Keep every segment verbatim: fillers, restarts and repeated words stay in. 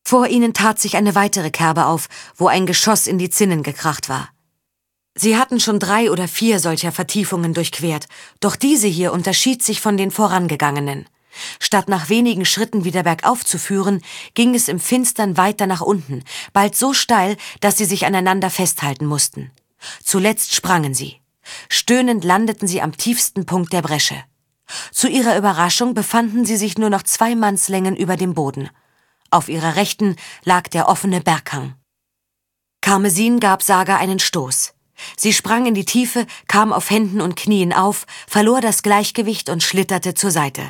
Vor ihnen tat sich eine weitere Kerbe auf, wo ein Geschoss in die Zinnen gekracht war. Sie hatten schon drei oder vier solcher Vertiefungen durchquert, doch diese hier unterschied sich von den vorangegangenen. Statt nach wenigen Schritten wieder bergauf zu führen, ging es im Finstern weiter nach unten, bald so steil, dass sie sich aneinander festhalten mussten. Zuletzt sprangen sie. Stöhnend landeten sie am tiefsten Punkt der Bresche. Zu ihrer Überraschung befanden sie sich nur noch zwei Mannslängen über dem Boden. Auf ihrer Rechten lag der offene Berghang. Karmesin gab Saga einen Stoß. Sie sprang in die Tiefe, kam auf Händen und Knien auf, verlor das Gleichgewicht und schlitterte zur Seite.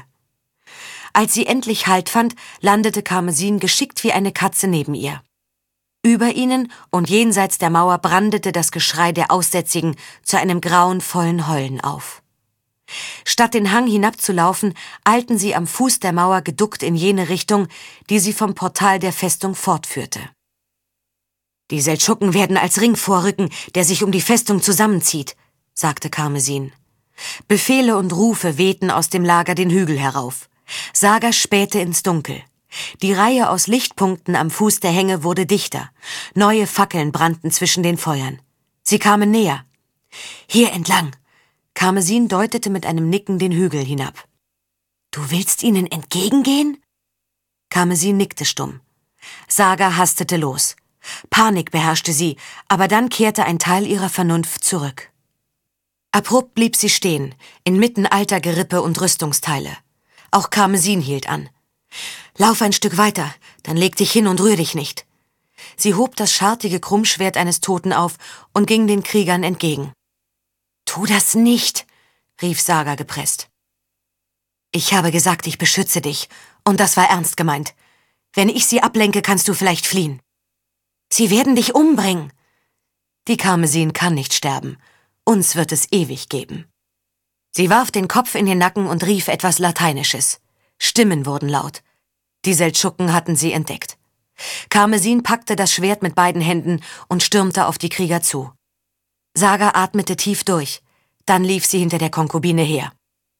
Als sie endlich Halt fand, landete Karmesin geschickt wie eine Katze neben ihr. Über ihnen und jenseits der Mauer brandete das Geschrei der Aussätzigen zu einem grauenvollen Heulen auf. Statt den Hang hinabzulaufen, eilten sie am Fuß der Mauer geduckt in jene Richtung, die sie vom Portal der Festung fortführte. »Die Seldschuken werden als Ring vorrücken, der sich um die Festung zusammenzieht«, sagte Karmesin. Befehle und Rufe wehten aus dem Lager den Hügel herauf. Saga spähte ins Dunkel. Die Reihe aus Lichtpunkten am Fuß der Hänge wurde dichter. Neue Fackeln brannten zwischen den Feuern. Sie kamen näher. »Hier entlang!« Karmesin deutete mit einem Nicken den Hügel hinab. »Du willst ihnen entgegengehen?« Karmesin nickte stumm. Saga hastete los. Panik beherrschte sie, aber dann kehrte ein Teil ihrer Vernunft zurück. Abrupt blieb sie stehen, inmitten alter Gerippe und Rüstungsteile. Auch Karmesin hielt an. »Lauf ein Stück weiter, dann leg dich hin und rühr dich nicht.« Sie hob das schartige Krummschwert eines Toten auf und ging den Kriegern entgegen. »Tu das nicht«, rief Saga gepresst. »Ich habe gesagt, ich beschütze dich, und das war ernst gemeint. Wenn ich sie ablenke, kannst du vielleicht fliehen.« »Sie werden dich umbringen.« »Die Karmesin kann nicht sterben. Uns wird es ewig geben.« Sie warf den Kopf in den Nacken und rief etwas Lateinisches. Stimmen wurden laut. Die Seldschuken hatten sie entdeckt. Karmesin packte das Schwert mit beiden Händen und stürmte auf die Krieger zu. Saga atmete tief durch, dann lief sie hinter der Konkubine her.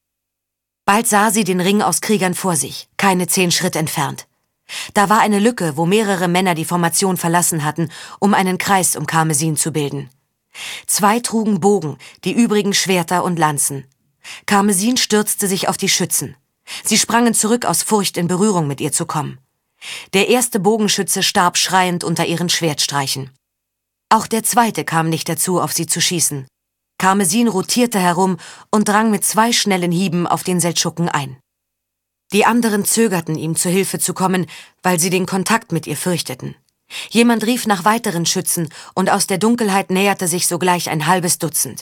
Bald sah sie den Ring aus Kriegern vor sich, keine zehn Schritt entfernt. Da war eine Lücke, wo mehrere Männer die Formation verlassen hatten, um einen Kreis um Karmesin zu bilden. Zwei trugen Bogen, die übrigen Schwerter und Lanzen. Karmesin stürzte sich auf die Schützen. Sie sprangen zurück aus Furcht, in Berührung mit ihr zu kommen. Der erste Bogenschütze starb schreiend unter ihren Schwertstreichen. Auch der zweite kam nicht dazu, auf sie zu schießen. Karmesin rotierte herum und drang mit zwei schnellen Hieben auf den Seldschuken ein. Die anderen zögerten, ihm zu Hilfe zu kommen, weil sie den Kontakt mit ihr fürchteten. Jemand rief nach weiteren Schützen, und aus der Dunkelheit näherte sich sogleich ein halbes Dutzend.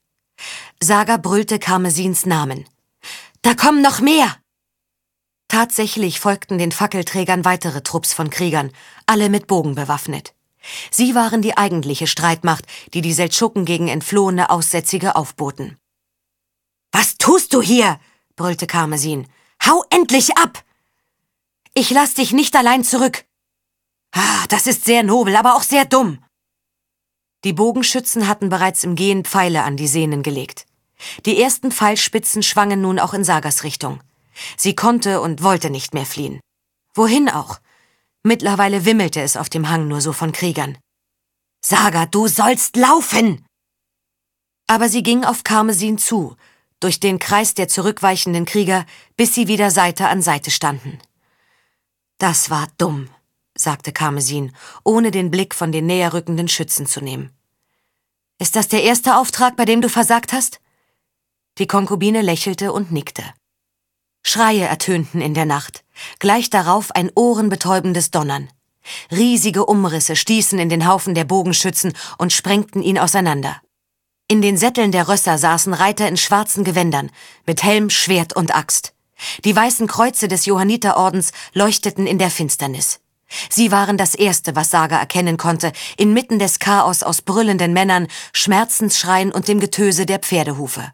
Saga brüllte Karmesins Namen. »Da kommen noch mehr!« Tatsächlich folgten den Fackelträgern weitere Trupps von Kriegern, alle mit Bogen bewaffnet. Sie waren die eigentliche Streitmacht, die die Seldschuken gegen entflohene Aussätzige aufboten. »Was tust du hier?« brüllte Karmesin. »Hau endlich ab!« »Ich lass dich nicht allein zurück!« »Ah, das ist sehr nobel, aber auch sehr dumm!« Die Bogenschützen hatten bereits im Gehen Pfeile an die Sehnen gelegt. Die ersten Pfeilspitzen schwangen nun auch in Sagas Richtung. Sie konnte und wollte nicht mehr fliehen. Wohin auch? Mittlerweile wimmelte es auf dem Hang nur so von Kriegern. »Saga, du sollst laufen!« Aber sie ging auf Karmesin zu, durch den Kreis der zurückweichenden Krieger, bis sie wieder Seite an Seite standen. »Das war dumm«, sagte Karmesin, ohne den Blick von den näherrückenden Schützen zu nehmen. »Ist das der erste Auftrag, bei dem du versagt hast?« Die Konkubine lächelte und nickte. Schreie ertönten in der Nacht, gleich darauf ein ohrenbetäubendes Donnern. Riesige Umrisse stießen in den Haufen der Bogenschützen und sprengten ihn auseinander. In den Sätteln der Rösser saßen Reiter in schwarzen Gewändern, mit Helm, Schwert und Axt. Die weißen Kreuze des Johanniterordens leuchteten in der Finsternis. Sie waren das Erste, was Saga erkennen konnte, inmitten des Chaos aus brüllenden Männern, Schmerzensschreien und dem Getöse der Pferdehufe.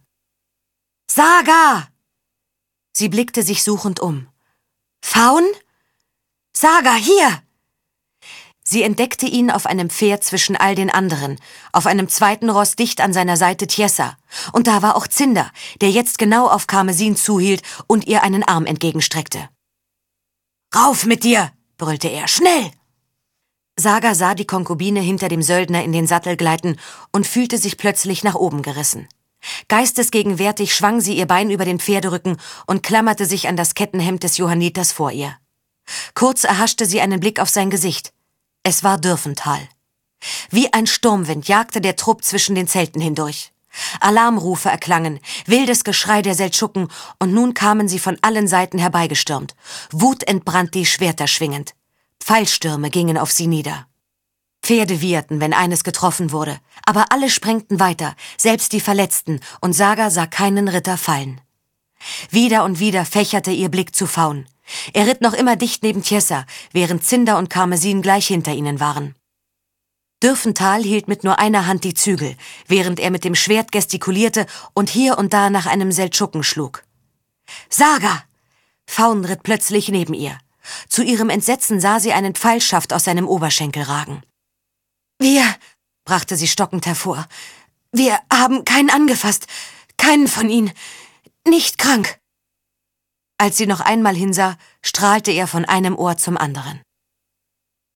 »Saga!« Sie blickte sich suchend um. »Faun? Saga, hier!« Sie entdeckte ihn auf einem Pferd zwischen all den anderen, auf einem zweiten Ross dicht an seiner Seite Tiessa. Und da war auch Zinder, der jetzt genau auf Karmesin zuhielt und ihr einen Arm entgegenstreckte. »Rauf mit dir«, brüllte er. »Schnell!« Saga sah die Konkubine hinter dem Söldner in den Sattel gleiten und fühlte sich plötzlich nach oben gerissen. Geistesgegenwärtig schwang sie ihr Bein über den Pferderücken und klammerte sich an das Kettenhemd des Johanniters vor ihr. Kurz erhaschte sie einen Blick auf sein Gesicht. Es war Dürfental. Wie ein Sturmwind jagte der Trupp zwischen den Zelten hindurch. Alarmrufe erklangen, wildes Geschrei der Seldschuken, und nun kamen sie von allen Seiten herbeigestürmt, wutentbrannt die Schwerter schwingend. Pfeilstürme gingen auf sie nieder. Pferde wieherten, wenn eines getroffen wurde, aber alle sprengten weiter, selbst die Verletzten, und Saga sah keinen Ritter fallen. Wieder und wieder fächerte ihr Blick zu Faun. Er ritt noch immer dicht neben Tjessa, während Zinder und Karmesin gleich hinter ihnen waren. Dürfental hielt mit nur einer Hand die Zügel, während er mit dem Schwert gestikulierte und hier und da nach einem Seldschuken schlug. »Saga!« Faun ritt plötzlich neben ihr. Zu ihrem Entsetzen sah sie einen Pfeilschaft aus seinem Oberschenkel ragen. »Wir«, brachte sie stockend hervor, »wir haben keinen angefasst, keinen von ihnen, nicht krank.« Als sie noch einmal hinsah, strahlte er von einem Ohr zum anderen.